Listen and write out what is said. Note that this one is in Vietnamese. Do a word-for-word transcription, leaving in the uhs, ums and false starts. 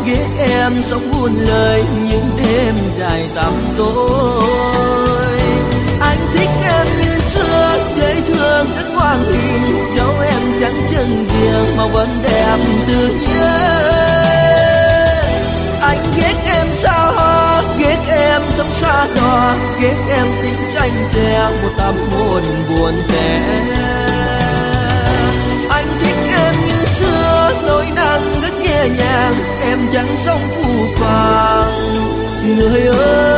ghét em sống buồn lời những đêm dài tăm tối. Anh thích em như xưa, dễ thương rất ngoan hiền, dẫu em chẳng chân riêng mà vẫn đẹp tự nhiên. Anh ghét em sao hả, ghét em sống xa đò, ghét em tính tranh xe một tâm hồn buồn tẻ. Anh thích em như xưa, nỗi nắng rất nhẹ nhàng, em chẳng sống phù phàng người ơi.